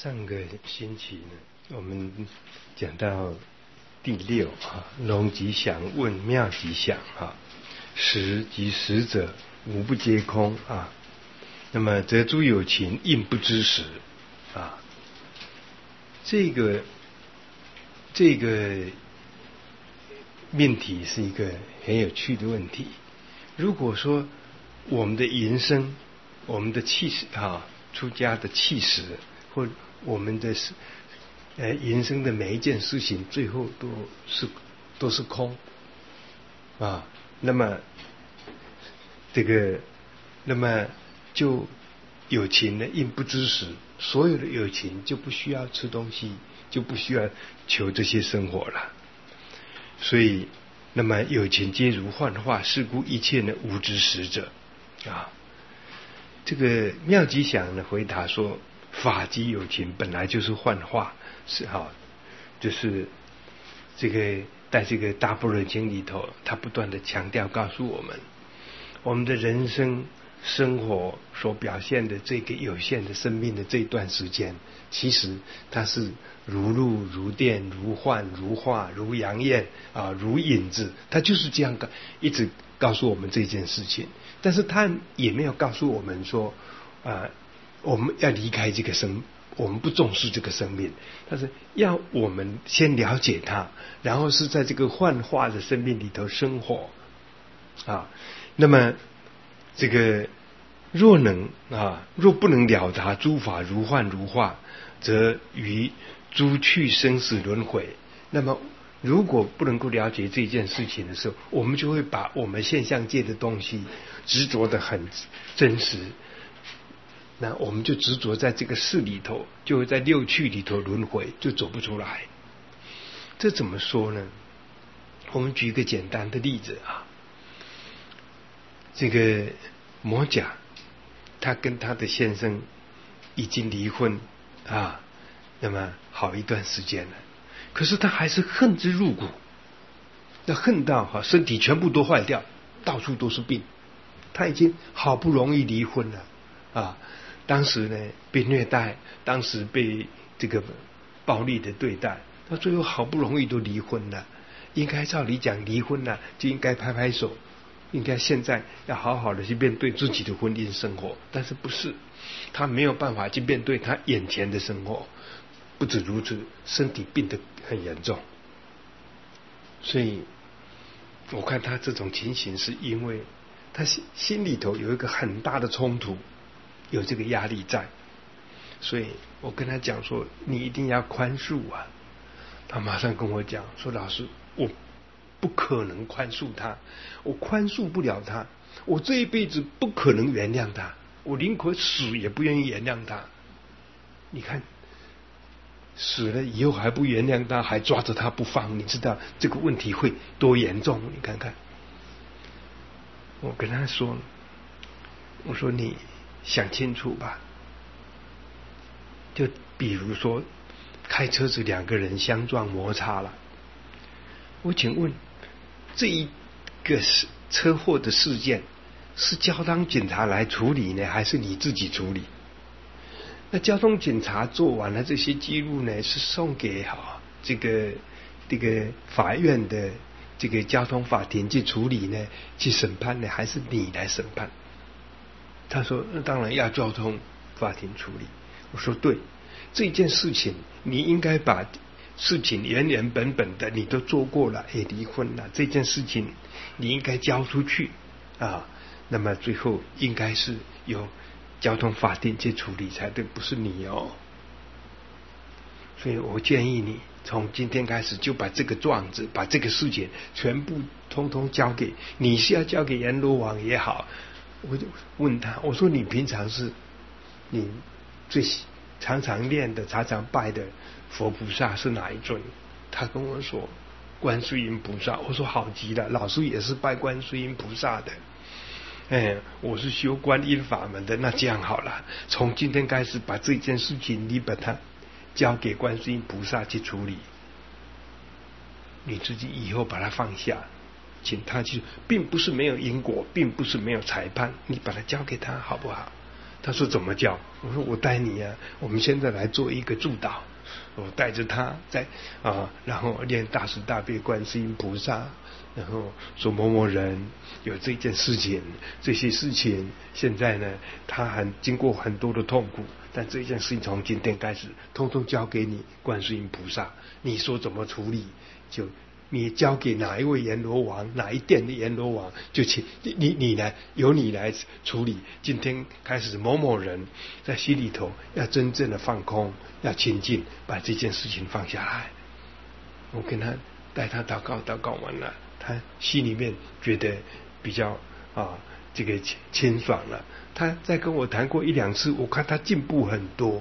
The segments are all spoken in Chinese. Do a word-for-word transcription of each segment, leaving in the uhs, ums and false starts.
上个星期呢，我们讲到第六啊，龙吉祥问妙吉祥啊，实及实者无不皆空啊。那么则诸有情应不知时啊，这个这个命题是一个很有趣的问题。如果说我们的人生，我们的气势啊，出家的气势，或我们的呃人生的每一件事情，最后都是都是空啊，那么这个，那么就有情呢，应不知时，所有的有情就不需要吃东西，就不需要求这些生活了。所以，那么有情皆如幻化，是故一切呢无知时者啊。这个妙吉祥呢回答说，法即有情本来就是幻化，是哈，就是这个在这个大般若经里头，他不断的强调告诉我们，我们的人生生活所表现的这个有限的生命的这一段时间，其实它是如露如电如幻如化如阳焰啊，如影子，它就是这样一直告诉我们这件事情。但是他也没有告诉我们说啊，我们要离开这个生，我们不重视这个生命，但是要我们先了解它，然后是在这个幻化的生命里头生活啊。那么这个若能啊，若不能了达诸法如幻如化，则于诸趣生死轮回。那么如果不能够了解这件事情的时候，我们就会把我们现象界的东西执着得很真实，那我们就执着在这个事里头，就会在六趣里头轮回，就走不出来。这怎么说呢？我们举一个简单的例子啊，这个摩甲，他跟他的先生已经离婚啊，那么好一段时间了，可是他还是恨之入骨，那恨到哈身体全部都坏掉，到处都是病。他已经好不容易离婚了啊，当时呢被虐待，当时被这个暴力的对待，到最后好不容易都离婚了。应该照理讲，离婚了就应该拍拍手，应该现在要好好的去面对自己的婚姻生活，但是不是，他没有办法去面对他眼前的生活。不止如此，身体病得很严重。所以我看他这种情形，是因为他心心里头有一个很大的冲突，有这个压力在。所以我跟他讲说，你一定要宽恕啊。他马上跟我讲说，老师，我不可能宽恕他，我宽恕不了他，我这一辈子不可能原谅他，我宁可死也不愿意原谅他。你看死了以后还不原谅他，还抓着他不放，你知道这个问题会多严重？你看看。我跟他说，我说你想清楚吧，就比如说开车子两个人相撞摩擦了，我请问这一个车祸的事件是交通警察来处理呢，还是你自己处理？那交通警察做完了这些记录呢，是送给哈这个这个法院的这个交通法庭去处理呢，去审判呢，还是你来审判？他说那当然要交通法庭处理。我说对，这件事情你应该把事情原原本本的你都做过了，也离婚了，这件事情你应该交出去啊。那么最后应该是由交通法庭去处理才对，不是你哦。所以我建议你从今天开始就把这个状子，把这个事情全部通通交给你，是要交给阎罗王也好。我就问他，我说你平常是你最常常念的、常常拜的佛菩萨是哪一尊？他跟我说观世音菩萨。我说好极了，老师也是拜观世音菩萨的。哎，我是修观音法门的，那这样好了，从今天开始把这件事情你把它交给观世音菩萨去处理，你自己以后把它放下，请他去，并不是没有因果，并不是没有裁判，你把它交给他好不好？ 他说怎么教？我说我带你啊，我们现在来做一个助导，我带着他在啊，然后念大慈大悲观世音菩萨，然后说某某人有这件事情，这些事情现在呢，他还经过很多的痛苦，但这件事情从今天开始，通通交给你观世音菩萨，你说怎么处理就。你交给哪一位阎罗王，哪一殿的阎罗王，就请你你你来，由你来处理。今天开始，某某人在心里头要真正的放空，要清净，把这件事情放下来。我跟他带他祷告，祷告完了，他心里面觉得比较啊这个清爽了。他再跟我谈过一两次，我看他进步很多。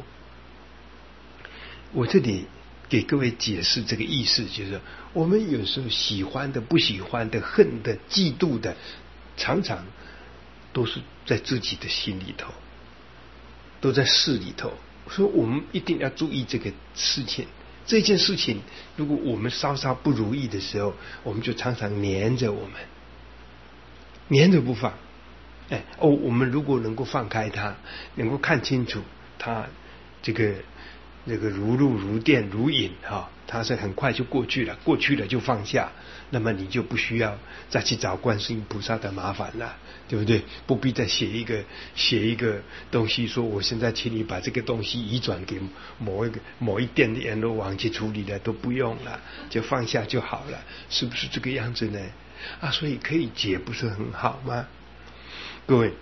我这里给各位解释这个意思，就是我们有时候喜欢的、不喜欢的、恨的、嫉妒的，常常都是在自己的心里头，都在事里头。所以我们一定要注意这个事情。这件事情，如果我们稍稍不如意的时候，我们就常常黏着我们，黏着不放。哎哦，我们如果能够放开它，能够看清楚它这个。那个如露如电如影哈，它是很快就过去了，过去了就放下，那么你就不需要再去找观世音菩萨的麻烦了，对不对？不必再写一个写一个东西说我现在请你把这个东西移转给某一个某一殿的阎罗王去处理了，都不用了，就放下就好了，是不是这个样子呢？啊，所以可以解不是很好吗？各位，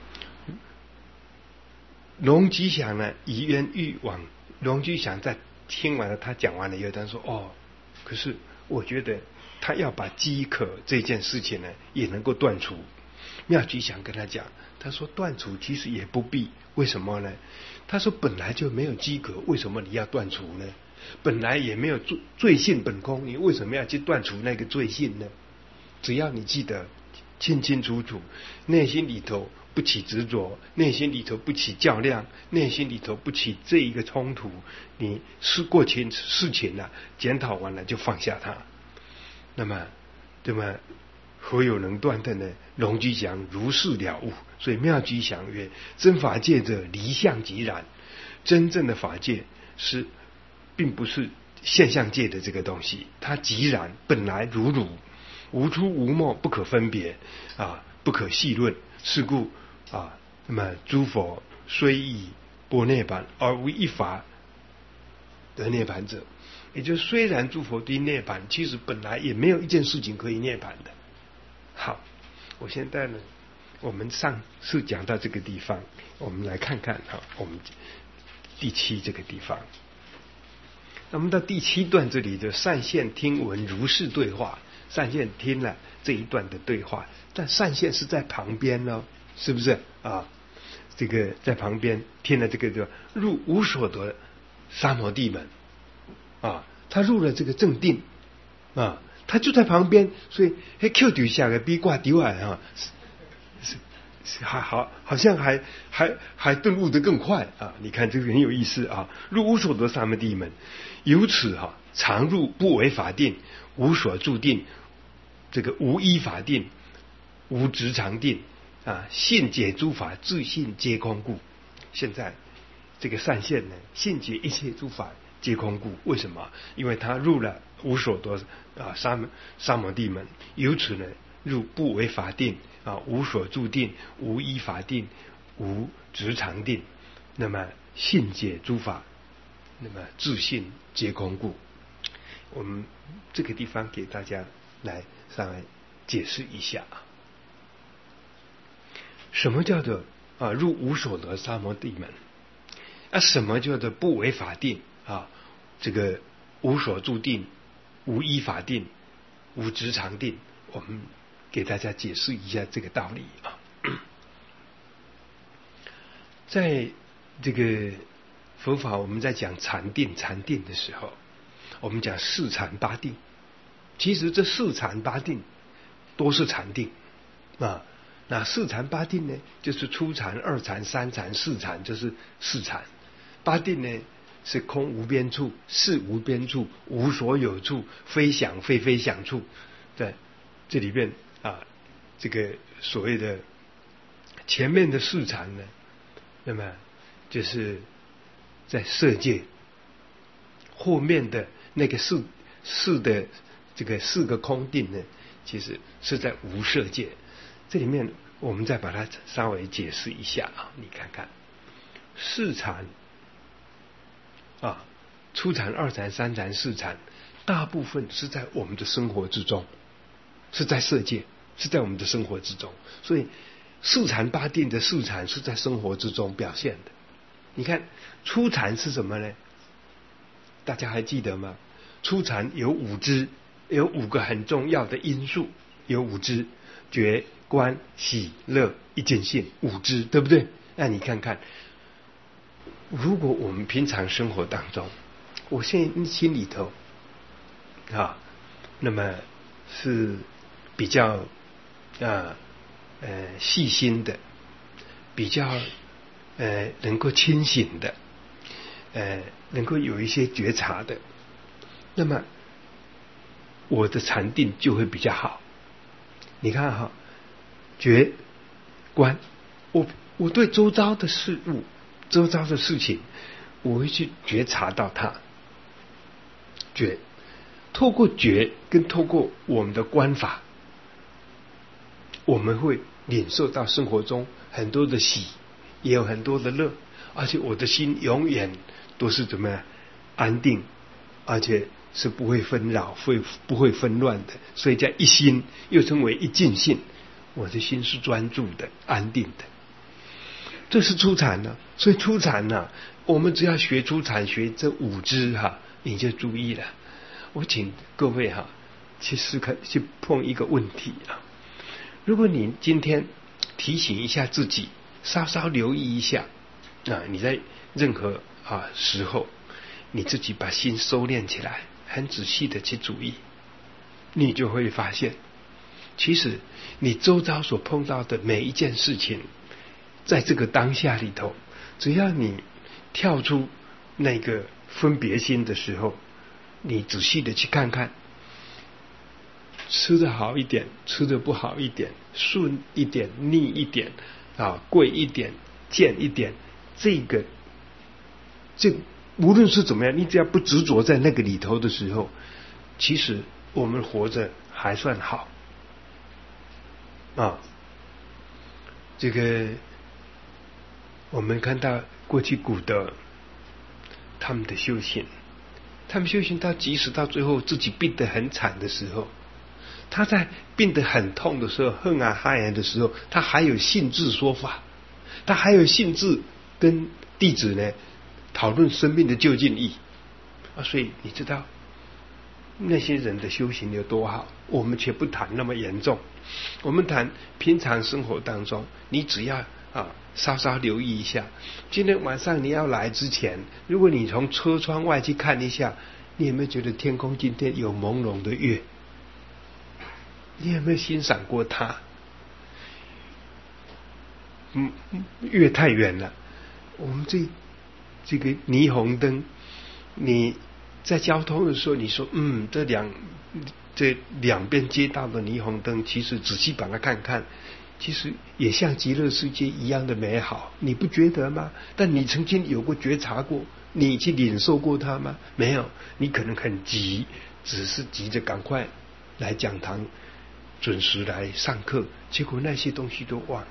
龙吉祥呢，以冤欲往。龙居祥在听完了他讲完了以后，他说：“哦，可是我觉得他要把饥渴这件事情呢，也能够断除。”妙居祥跟他讲，他说：“断除其实也不必，为什么呢？他说本来就没有饥渴，为什么你要断除呢？本来也没有罪罪性本空，你为什么要去断除那个罪性呢？只要你记得清清楚楚，内心里头。”不起执着，内心里头不起较量，内心里头不起这一个冲突，你事过情事情了，检讨完了就放下它。那么，那么何有能断的呢？龙居祥如是了悟，所以妙居祥曰：真法界者，离相即然。真正的法界是，并不是现象界的这个东西，它即然本来如如，无出无没，不可分别啊，不可细论。是故。啊，那么诸佛虽以般涅槃而无一法得涅槃者，也就是虽然诸佛对涅槃，其实本来也没有一件事情可以涅槃的。好，我现在呢，我们上次讲到这个地方，我们来看看哈，我们第七这个地方，那么到第七段这里的善现听闻如是对话，善现听了这一段的对话，但善现是在旁边呢。是不是啊？这个在旁边听了这个就入无所得三摩地门啊，他入了这个正定啊，他就在旁边，所以嘿 Q 底下的逼挂丢啊，哈，是是还好，好像还还还顿悟得更快啊！你看这个很有意思啊，入无所得三摩地门，由此哈、啊，常入不为法定，无所住定，这个无依法定，无执常定。啊，信解诸法，自信皆空故。现在这个善现呢，信解一切诸法皆空故。为什么？因为他入了无所得啊三三摩地门，由此呢入不为法定啊，无所住定，无依法定，无执常定。那么信解诸法，那么自信皆空故。我们这个地方给大家来稍微解释一下啊。什么叫做啊入无所得三摩地门？啊，什么叫做不为法定啊？这个无所住定、无依法定、无执常定，我们给大家解释一下这个道理啊。在这个佛法，我们在讲禅定、禅定的时候，我们讲四禅八定。其实这四禅八定都是禅定啊。那四禅八定呢，就是初禅、二禅、三禅、四禅，就是四禅。八定呢是空无边处、事无边处、无所有处、非想非非想处，在这里边啊，这个所谓的前面的四禅呢，那么就是在色界，后面的那个四四的这个四个空定呢，其实是在无色界。这里面我们再把它稍微解释一下啊，你看看四禅啊，初禅、二禅、三禅、四禅，大部分是在我们的生活之中，是在色界，是在我们的生活之中。所以四禅八定的四禅是在生活之中表现的。你看初禅是什么呢？大家还记得吗？初禅有五支，有五个很重要的因素，有五支：觉、观、喜、乐、一见性，五支，对不对？那你看看，如果我们平常生活当中，我现在心里头啊，那么是比较啊呃细心的，比较呃能够清醒的，呃能够有一些觉察的，那么我的禅定就会比较好。你看哈，觉观，我我对周遭的事物、周遭的事情，我会去觉察到它。觉，透过觉跟透过我们的观法，我们会领受到生活中很多的喜，也有很多的乐，而且我的心永远都是怎么样安定，而且是不会纷扰，会不会纷乱的。所以叫一心，又称为一净性。我的心是专注的、安定的，这是初禅呢。所以初禅呢，我们只要学初禅，学这五支哈，你就注意了。我请各位哈，去思考，去碰一个问题啊。如果你今天提醒一下自己，稍稍留意一下啊，你在任何啊时候，你自己把心收敛起来，很仔细的去注意，你就会发现，其实你周遭所碰到的每一件事情，在这个当下里头，只要你跳出那个分别心的时候，你仔细的去看看，吃的好一点，吃的不好一点，顺一点，逆一点啊，贵一点，贱一点，这个这无论是怎么样，你只要不执着在那个里头的时候，其实我们活着还算好啊。这个我们看到过去古德他们的修行，他们修行到即使到最后自己病得很惨的时候，他在病得很痛的时候，恨啊害人的时候，他还有兴致说法，他还有兴致跟弟子呢讨论生命的究竟义啊。所以你知道那些人的修行有多好，我们却不谈那么严重，我们谈平常生活当中，你只要啊稍稍留意一下，今天晚上你要来之前，如果你从车窗外去看一下，你有没有觉得天空今天有朦胧的月？你有没有欣赏过它？嗯，月太远了，我们这这个霓虹灯，你在交通的时候，你说嗯，这两这两边街道的霓虹灯，其实仔细把它看看，其实也像极乐世界一样的美好，你不觉得吗？但你曾经有过觉察过，你去领受过它吗？没有，你可能很急，只是急着赶快来讲堂，准时来上课，结果那些东西都忘了。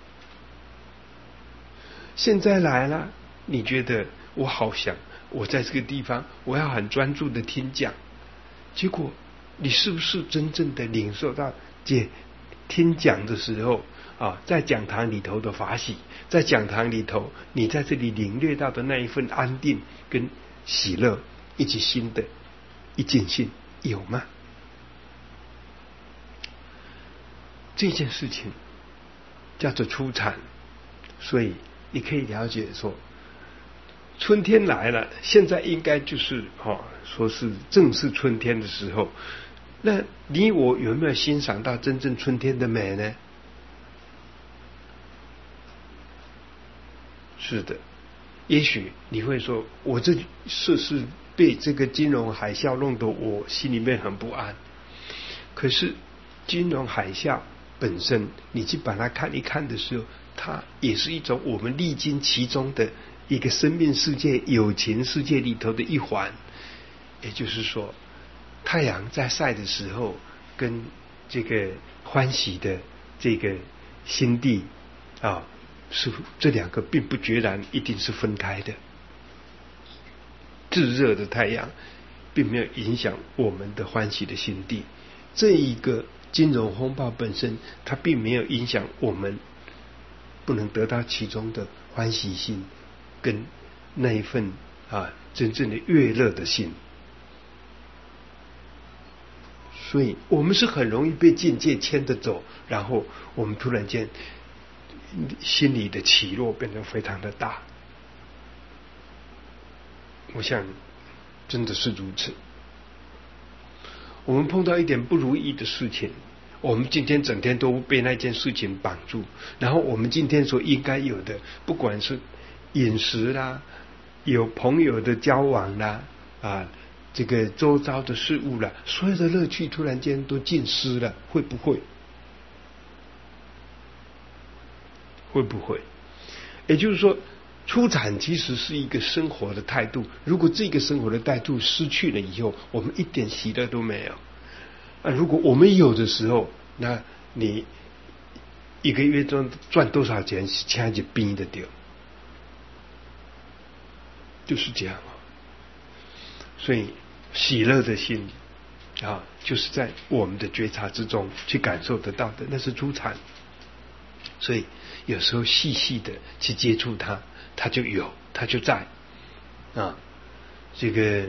现在来了，你觉得我好想我在这个地方我要很专注的听讲，结果你是不是真正的领受到这听讲的时候啊，在讲堂里头的法喜，在讲堂里头你在这里领略到的那一份安定跟喜乐，以及新的一见性，有吗？这件事情叫做初禅。所以你可以了解说，春天来了，现在应该就是哦，说是正是春天的时候。那你我有没有欣赏到真正春天的美呢？是的，也许你会说，我这事是被这个金融海啸弄得我心里面很不安。可是金融海啸本身，你去把它看一看的时候，它也是一种我们历经其中的一个生命世界、有情世界里头的一环。也就是说，太阳在晒的时候，跟这个欢喜的这个心地啊，是这两个并不决然一定是分开的。炙热的太阳并没有影响我们的欢喜的心地，这一个金融风暴本身，它并没有影响我们不能得到其中的欢喜心跟那一份啊真正的悦乐的心。所以我们是很容易被境界牵着走，然后我们突然间心里的起落变得非常的大。我想真的是如此。我们碰到一点不如意的事情，我们今天整天都被那件事情绑住，然后我们今天所应该有的，不管是饮食啦，有朋友的交往啦，啊这个周遭的事物啦，所有的乐趣突然间都尽失了，会不会？会不会？也就是说，出产其实是一个生活的态度，如果这个生活的态度失去了以后，我们一点喜乐都没有。啊，如果我们有的时候，那你一个月赚赚多少钱，掐着冰的丢，就是这样啊。所以喜乐的心啊，就是在我们的觉察之中去感受得到的，那是出产。所以有时候细细的去接触它，它就有，它就在啊。这个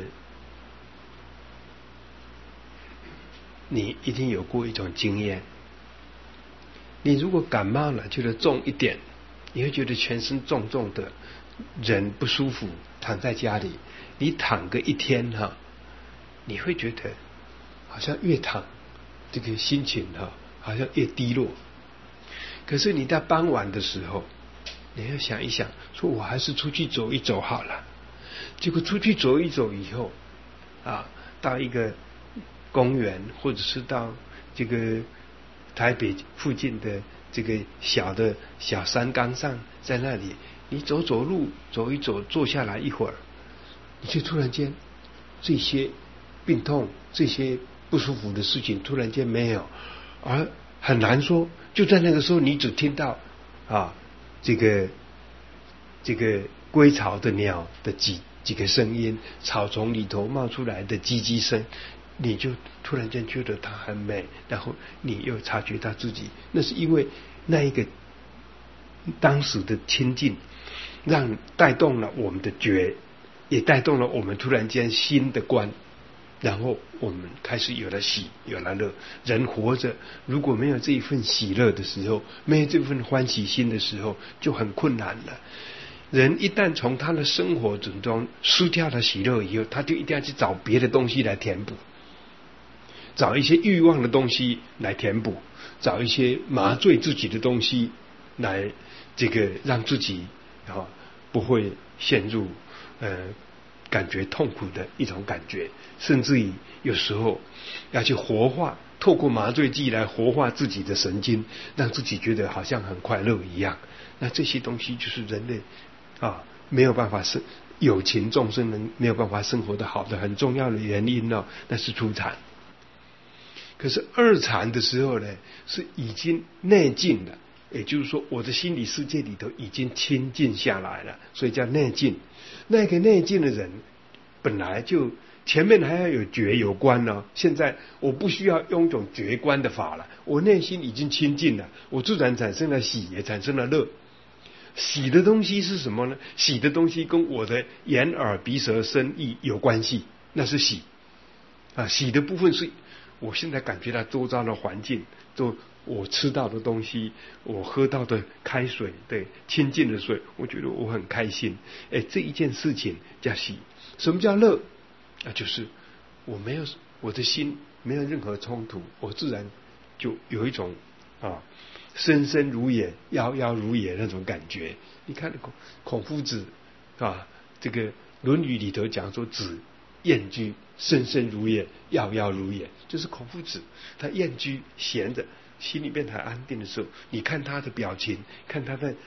你一定有过一种经验，你如果感冒了觉得重一点，你会觉得全身重重的，人不舒服，躺在家里，你躺个一天哈，你会觉得好像越躺这个心情哈，好像越低落。可是你在傍晚的时候，你要想一想，说我还是出去走一走好了。结果出去走一走以后啊，到一个公园，或者是到这个台北附近的这个小的小山岗上，在那里你走走路，走一走，坐下来一会儿，你就突然间这些病痛、这些不舒服的事情突然间没有，而很难说，就在那个时候，你只听到啊，这个这个归巢的鸟的几几个声音，草丛里头冒出来的叽叽声，你就突然间觉得它很美，然后你又察觉到自己，那是因为那一个当时的亲近，让带动了我们的觉，也带动了我们突然间心的观。然后我们开始有了喜，有了乐。人活着如果没有这一份喜乐的时候，没有这份欢喜心的时候，就很困难了。人一旦从他的生活中失掉了喜乐以后，他就一定要去找别的东西来填补，找一些欲望的东西来填补，找一些麻醉自己的东西来这个让自己啊不会陷入呃感觉痛苦的一种感觉，甚至于有时候要去活化，透过麻醉剂来活化自己的神经，让自己觉得好像很快乐一样。那这些东西就是人类啊没有办法生有情众生能没有办法生活的好的很重要的原因哦，那是初禅。可是二禅的时候呢，是已经内静了，也就是说我的心理世界里头已经清静下来了，所以叫内静。那个内静的人本来就前面还要有觉有观呢、哦，现在我不需要用一种觉观的法了，我内心已经清净了，我自然产生了喜，也产生了乐。喜的东西是什么呢？喜的东西跟我的眼耳鼻舌身意有关系，那是喜啊。喜的部分是我现在感觉到周遭的环境，就我吃到的东西，我喝到的开水，对，清净的水，我觉得我很开心。哎，这一件事情叫喜。什么叫乐？啊，就是我没有我的心没有任何冲突，我自然就有一种啊深深如也，遥遥如也那种感觉。你看孔孔夫子啊，这个《论语》里头讲说子厌居，深深如也，遥遥如也，就是孔夫子他厌居闲着，心里边很安定的时候，你看他的表情，看他的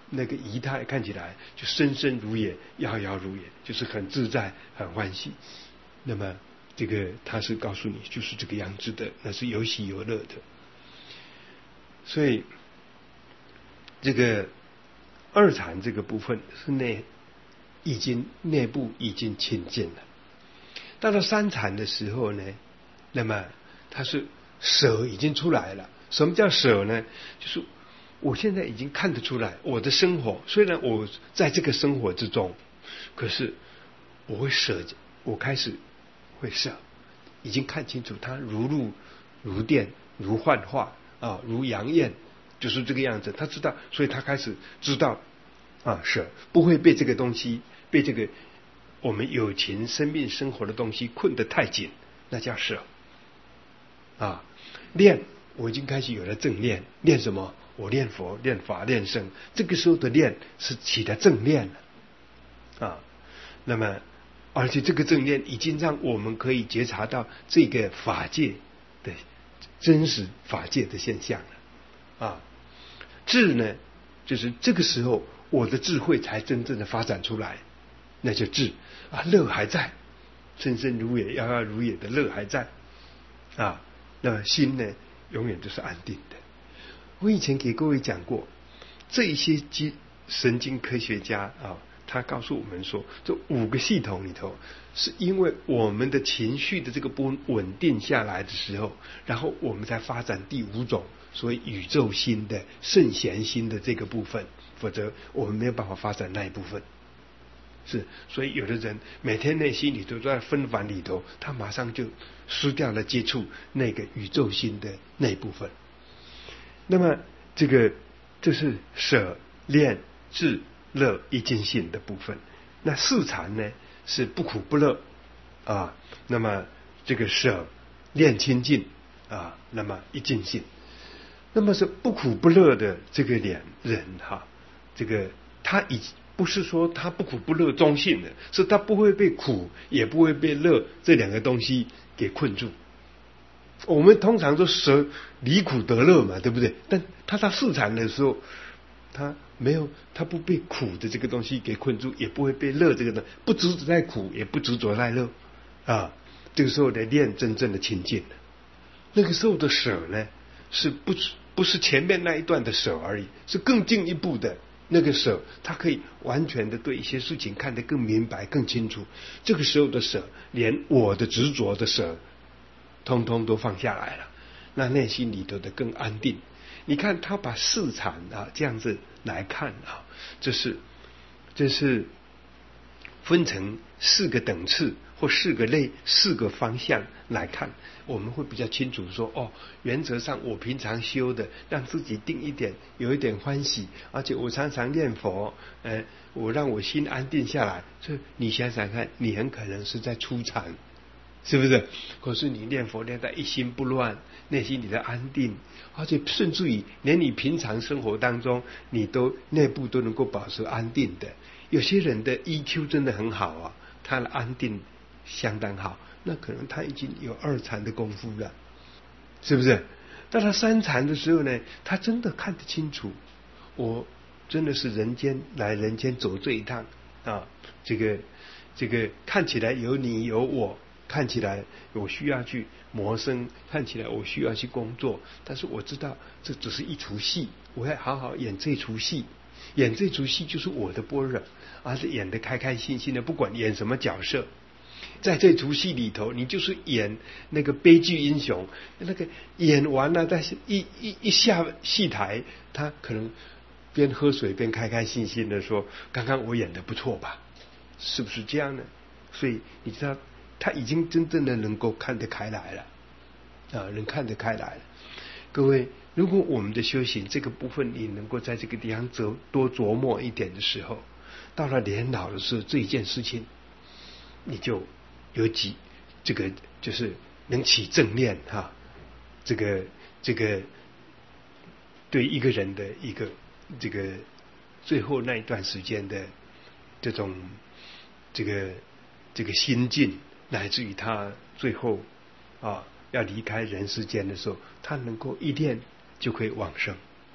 那个仪态看起来就深深如也，遥遥如也，就是很自在很欢喜。那么这个他是告诉你就是这个样子的，那是有喜有乐的。所以这个二禅这个部分是内已经内部已经清净了。到了三禅的时候呢，那么它是舍已经出来了。什么叫舍呢？就是我现在已经看得出来，我的生活虽然我在这个生活之中，可是我会舍，我开始会舍，已经看清楚它如露如电如幻化啊，如阳焰，就是这个样子。他知道，所以他开始知道啊，舍不会被这个东西，被这个我们有情生命生活的东西困得太紧，那叫舍啊。练，我已经开始有了正念，练什么？我练佛、练法、练僧。这个时候的练是起的正念了啊。那么，而且这个正念已经让我们可以觉察到这个法界的真实法界的现象了啊。智呢，就是这个时候我的智慧才真正的发展出来，那就智啊。乐还在，深深如也，遥遥如也的乐还在啊。那心呢，永远都是安定的。我以前给各位讲过，这一些经神经科学家啊，他告诉我们说，这五个系统里头，是因为我们的情绪的这个不稳定下来的时候，然后我们才发展第五种所谓宇宙心的圣贤心的这个部分，否则我们没有办法发展那一部分。是，所以有的人每天内心里头都在纷繁里头，他马上就失掉了接触那个宇宙心的那一部分。那么这个这是舍、恋、智、乐一尽性的部分。那四禅呢是不苦不乐啊。那么这个舍、恋清净啊，那么一尽性。那么是不苦不乐的这个两人哈、啊，这个他已不是说他不苦不乐中性的，是他不会被苦也不会被乐这两个东西给困住。我们通常都舍离苦得乐嘛，对不对？但他到四禅的时候，他没有，他不被苦的这个东西给困住，也不会被乐这个东西，不执着在苦，也不执着在乐啊。这个时候的练真正的清净了。那个时候的舍呢，是不不是前面那一段的舍而已，是更进一步的那个舍，他可以完全的对一些事情看得更明白、更清楚。这个时候的舍，连我的执着的舍通通都放下来了，那内心里头的更安定。你看他把四禅啊这样子来看啊，这是这是分成四个等次或四个类四个方向来看，我们会比较清楚说，哦，原则上我平常修的让自己定一点，有一点欢喜，而且我常常念佛，呃，我让我心安定下来。所以你想想看，你很可能是在初禅，是不是？可是你念佛念到一心不乱，内心里的安定，而且甚至于连你平常生活当中，你都内部都能够保持安定的。有些人的 E Q 真的很好啊，他的安定相当好，那可能他已经有二禅的功夫了，是不是？到他三禅的时候呢，他真的看得清楚，我真的是人间来人间走这一趟啊，这个这个看起来有你有我，看起来我需要去谋生，看起来我需要去工作，但是我知道这只是一出戏，我要好好演这出戏，演这出戏就是我的般若，而是演得开开心心的，不管演什么角色，在这出戏里头，你就是演那个悲剧英雄，那个演完了，但是一一一下戏台，他可能边喝水边开开心心的说：“刚刚我演得不错吧？”是不是这样呢？所以你知道，他已经真正的能够看得开来了啊，能看得开来了。各位，如果我们的修行这个部分你能够在这个地方琢多琢磨一点的时候，到了年老的时候，这一件事情你就有几这个就是能起正念哈、啊，这个这个对一个人的一个这个最后那一段时间的这种这个这个心境，乃至于他最后啊要离开人世间的时候，他能够一念就可以往生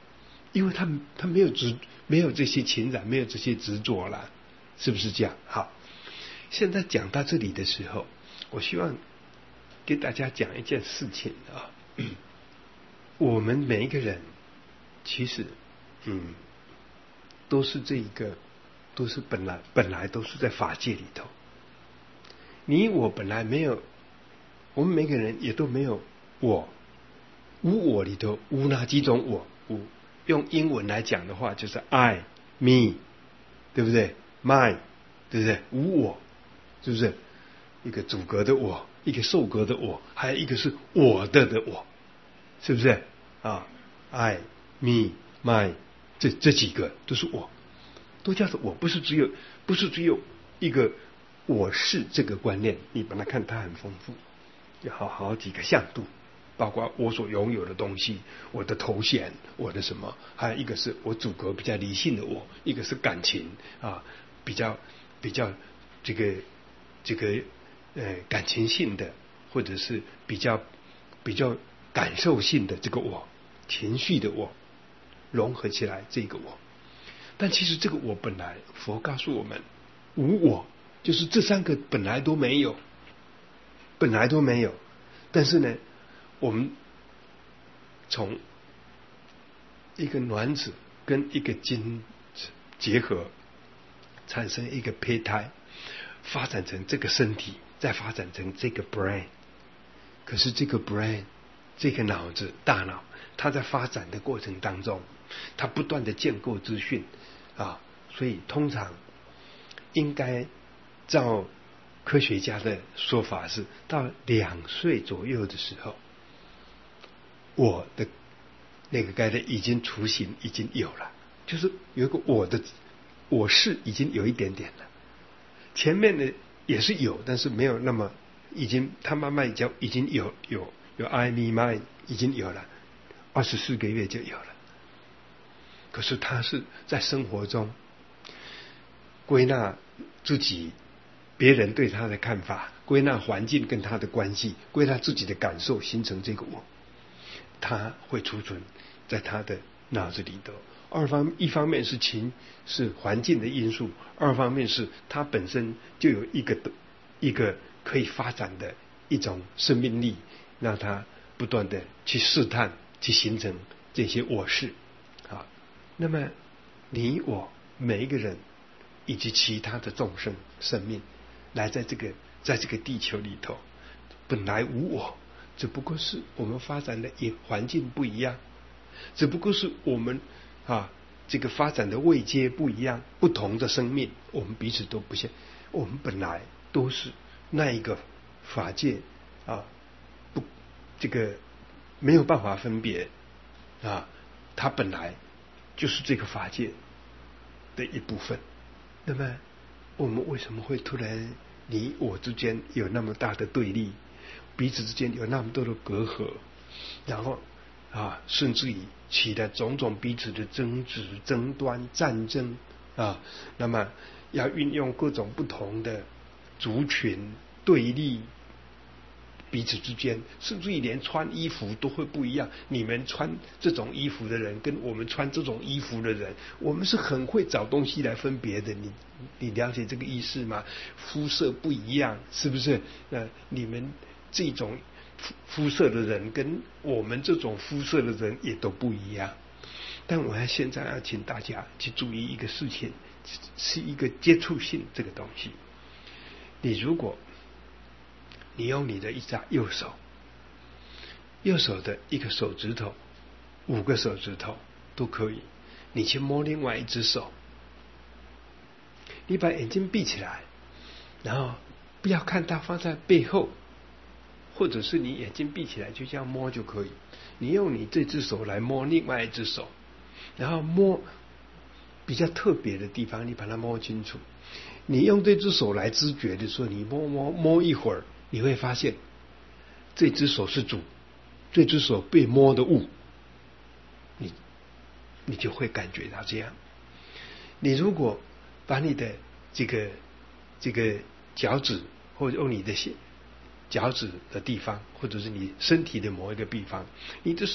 因为他他没有执没有这些情感，没有这些执着了，是不是这样？好，现在讲到这里的时候，我希望给大家讲一件事情啊。我们每一个人其实嗯都是这一个都是本来本来都是在法界里头，你我本来没有，我们每个人也都没有我，无我里头无哪几种我？无用英文来讲的话就是 I me， 对不对？ My， 对不对？无我，是不是？一个主格的我，一个受格的我，还有一个是我的的我，是不是啊？ I me my 这这几个都是我，都叫做我，不是只有不是只有一个我是这个观念，你把它看它很丰富，有好好几个向度，包括我所拥有的东西，我的头衔，我的什么，还有一个是我主格比较理性的我，一个是感情啊，比较比较这个这个呃感情性的，或者是比较比较感受性的这个我，情绪的我，融合起来这个我。但其实这个我本来佛告诉我们无我，就是这三个本来都没有，本来都没有。但是呢，我们从一个卵子跟一个精子结合，产生一个胚胎，发展成这个身体，再发展成这个 brain。 可是这个 brain， 这个脑子大脑，它在发展的过程当中，它不断的建构资讯啊，所以通常应该照科学家的说法是，到两岁左右的时候，我的那个概念已经雏形已经有了，就是有一个我的我是已经有一点点了，前面的也是有，但是没有那么已经，他慢慢已经已经有有有 I me mine 已经有了，二十四个月就有了。可是他是在生活中归纳自己别人对他的看法，归纳环境跟他的关系，归纳自己的感受，形成这个我，他会储存在他的脑子里头。二方一方面是情是环境的因素，二方面是他本身就有一个一个可以发展的一种生命力，让他不断的去试探，去形成这些我是啊。那么你我每一个人以及其他的众生生命来在这个在这个地球里头，本来无我，只不过是我们发展的也环境不一样，只不过是我们啊这个发展的位阶不一样，不同的生命，我们彼此都不像，我们本来都是那一个法界啊，不这个没有办法分别啊，它本来就是这个法界的一部分。那么我们为什么会突然你我之间有那么大的对立，彼此之间有那么多的隔阂，然后啊甚至于起了种种彼此的争执、争端、战争啊，那么要运用各种不同的族群对立，彼此之间甚至于连穿衣服都会不一样，你们穿这种衣服的人跟我们穿这种衣服的人，我们是很会找东西来分别的，你你了解这个意思吗？肤色不一样，是不是？那你们这种肤色的人跟我们这种肤色的人也都不一样。但我要现在要请大家去注意一个事情，是一个接触性这个东西。你如果你用你的一只右手，右手的一个手指头，五个手指头都可以，你去摸另外一只手，你把眼睛闭起来，然后不要看它放在背后，或者是你眼睛闭起来就这样摸就可以，你用你这只手来摸另外一只手，然后摸比较特别的地方，你把它摸清楚。你用这只手来知觉的时候，你摸摸摸一会儿，你会发现这只手是主，这只手被摸的物，你你就会感觉到这样。你如果把你的这个这个脚趾，或者用你的脚趾的地方，或者是你身体的某一个地方，你的手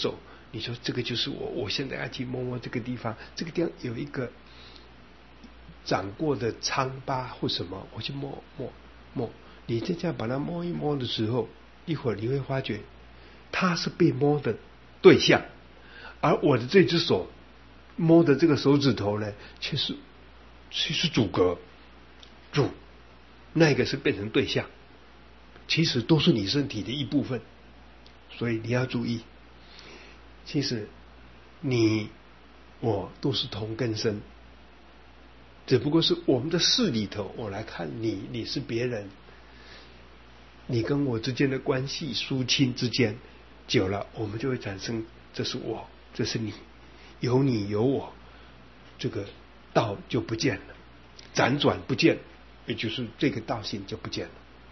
你说这个就是我，我现在要去摸摸这个地方，这个地方有一个长过的疮疤或什么，我去摸摸摸。你这样把它摸一摸的时候，一会儿你会发觉，它是被摸的对象，而我的这只手摸的这个手指头呢，却是却是阻隔，阻，那个是变成对象，其实都是你身体的一部分，所以你要注意。其实你我都是同根生，只不过是我们的事里头，我来看你，你是别人，你跟我之间的关系，疏亲之间久了，我们就会产生这是我，这是你，有你有我，这个道就不见了，辗转不见，也就是这个道性就不见了。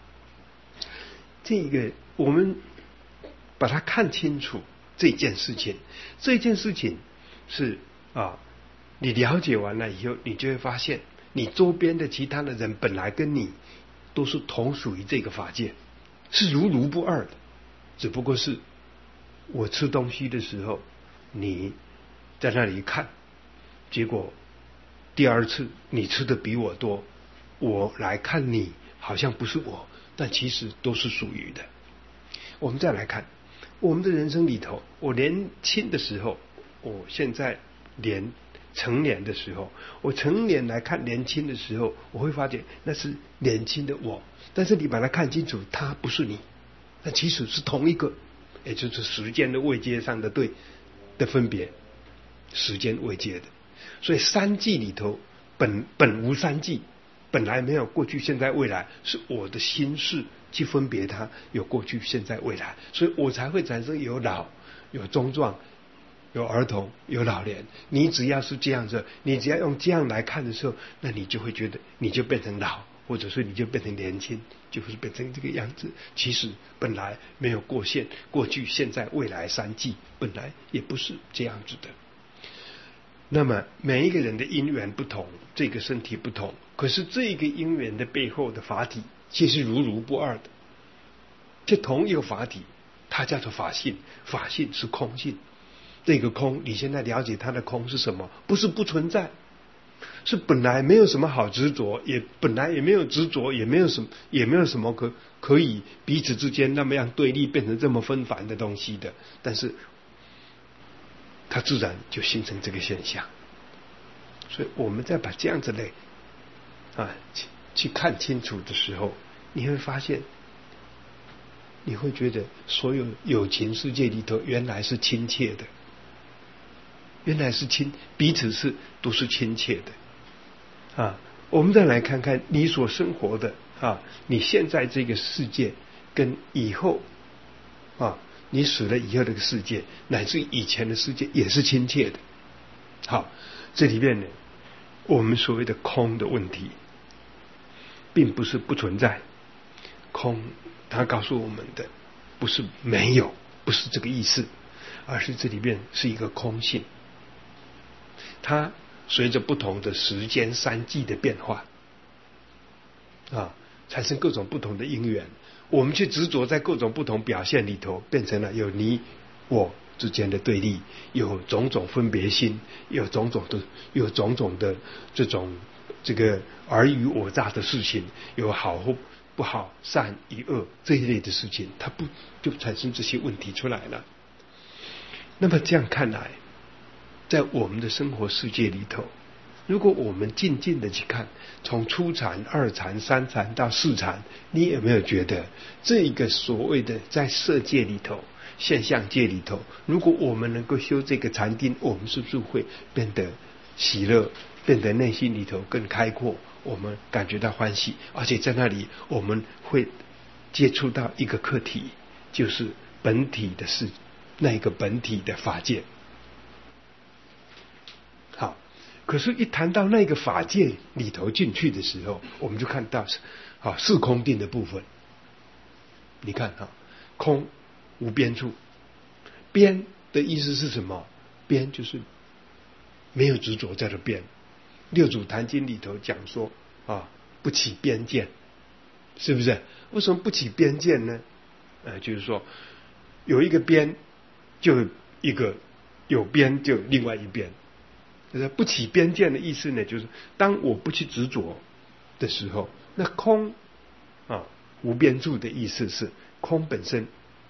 这个我们把它看清楚这件事情，这件事情是啊，你了解完了以后，你就会发现，你周边的其他的人本来跟你都是同属于这个法界，是如如不二的，只不过是我吃东西的时候，你在那里看，结果第二次你吃的比我多，我来看你好像不是我，但其实都是属于的。我们再来看我们的人生里头，我年轻的时候，我现在年成年的时候，我成年来看年轻的时候，我会发觉那是年轻的我，但是你把它看清楚，它不是你，那其实是同一个，也就是时间的位阶上的对的分别，时间位阶的。所以三际里头本本无三际，本来没有过去现在未来，是我的心事去分别它有过去现在未来，所以我才会产生有老有中壮有儿童有老年。你只要是这样子，你只要用这样来看的时候，那你就会觉得你就变成老，或者是你就变成年轻，就是变成这个样子。其实本来没有过现过去现在未来三际，本来也不是这样子的。那么每一个人的因缘不同，这个身体不同，可是这个因缘的背后的法体却是如如不二的。这同一个法体，它叫做法性，法性是空性。这个空，你现在了解它的空是什么？不是不存在，是本来没有什么好执着，也本来也没有执着，也没有什么，也没有什么可可以彼此之间那么样对立，变成这么纷繁的东西的。但是它自然就形成这个现象。所以我们再把这样子类啊去去看清楚的时候，你会发现，你会觉得所有有情世界里头原来是亲切的，原来是亲，彼此是都是亲切的啊。我们再来看看你所生活的啊，你现在这个世界跟以后啊，你死了以后这个世界，乃至以前的世界也是亲切的。好，这里面呢，我们所谓的空的问题，并不是不存在。空，它告诉我们的不是没有，不是这个意思，而是这里面是一个空性。它随着不同的时间三际的变化啊，产生各种不同的因缘。我们去执着在各种不同表现里头，变成了有你我之间的对立，有种种分别心，有种种的有种种的这种这个尔虞我诈的事情，有好或不好，善与恶这一类的事情，它不就产生这些问题出来了。那么这样看来，在我们的生活世界里头，如果我们静静的去看，从初禅、二禅、三禅到四禅，你有没有觉得这一个所谓的在色界里头、现象界里头，如果我们能够修这个禅定，我们是不是会变得喜乐，变得内心里头更开阔，我们感觉到欢喜，而且在那里我们会接触到一个课题，就是本体的事，那一个本体的法界。好，可是一谈到那个法界里头进去的时候，我们就看到是啊是空定的部分。你看啊，空无边处，边的意思是什么？边就是没有执着在这边。六祖坛经里头讲说啊，不起边见，是不是？为什么不起边见呢？呃，就是说有一个边，就一个有边就另外一边。就是不起边见的意思呢，就是当我不去执着的时候，那空啊无边处的意思是空本身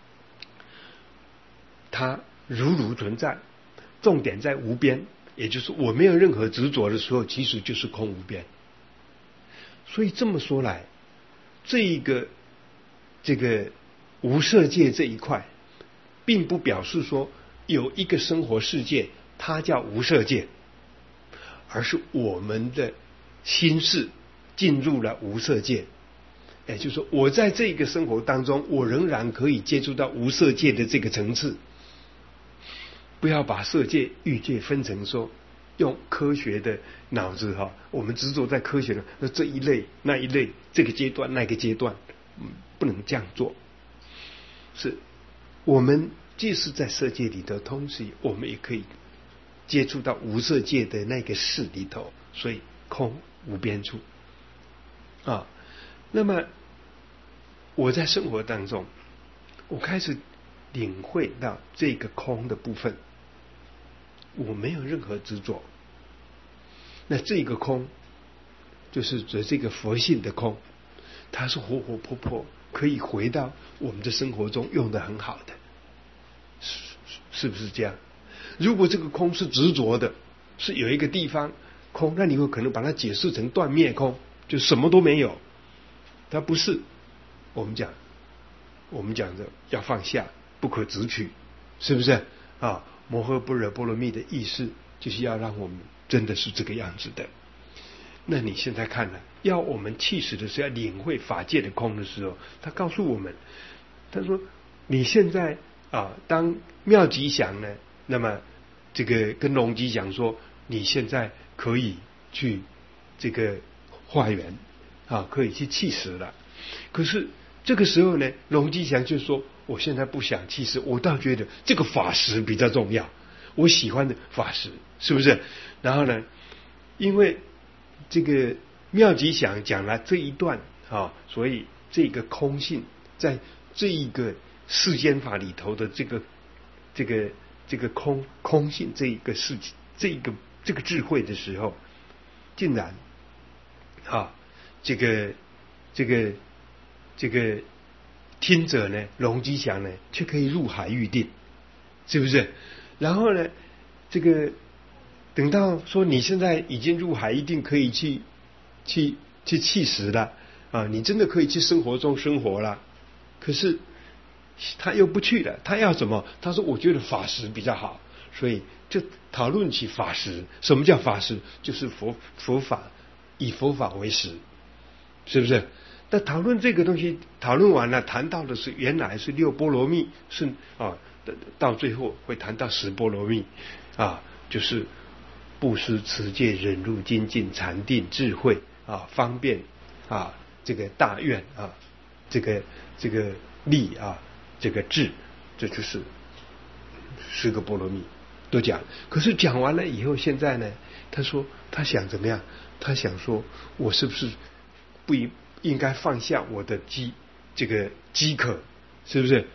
它如如存在，重点在无边，也就是我没有任何执着的时候，其实就是空无边。所以这么说来，这一个这个无色界这一块，并不表示说有一个生活世界它叫无色界，而是我们的心识进入了无色界。也就是说，我在这个生活当中，我仍然可以接触到无色界的这个层次。不要把色界、欲界分成说用科学的脑子哈，我们执着在科学的那这一类那一类，这个阶段那个阶段，嗯，不能这样做。是我们即使在色界里头，同时我们也可以接触到无色界的那个事里头，所以空无边处啊。那么我在生活当中，我开始领会到这个空的部分，我没有任何执着。那这个空就是指这个佛性的空，它是活活泼泼，可以回到我们的生活中用得很好的，是是不是这样？如果这个空是执着的，是有一个地方空，那你会可能把它解释成断灭空，就什么都没有。它不是，我们讲我们讲的要放下，不可执取，是不是啊？摩诃般若波罗蜜的意思就是要让我们真的是这个样子的。那你现在看了，要我们起始的时候要领会法界的空的时候，他告诉我们，他说你现在啊，当妙吉祥呢，那么这个跟龙吉祥说，你现在可以去这个化缘啊，可以去起始了。可是这个时候呢，龙吉祥就说，我现在不想起始，我倒觉得这个法识比较重要，我喜欢的法识，是不是？然后呢，因为这个妙吉祥讲了这一段啊，所以这个空性在这一个世间法里头的这个这个这个空空性这一个事情，这一个这个智慧的时候，竟然啊，这个这个这个听者呢，龙吉祥呢，却可以入海预定，是不是？然后呢，这个等到说你现在已经入海，一定可以去去去弃食了啊！你真的可以去生活中生活了。可是他又不去了，他要什么？他说：“我觉得法识比较好。”所以就讨论起法识。什么叫法识？就是佛佛法，以佛法为实，是不是？那讨论这个东西，讨论完了，谈到的是原来是六波罗蜜，是啊，到最后会谈到十波罗蜜啊，就是布施、持戒、忍辱、精进、禅定、智慧啊，方便啊，这个大愿啊，这个这个力啊，这个智，这就是十个波罗蜜都讲。可是讲完了以后，现在呢，他说他想怎么样？他想说，我是不是不应应该放下我的饥这个饥渴，是不是？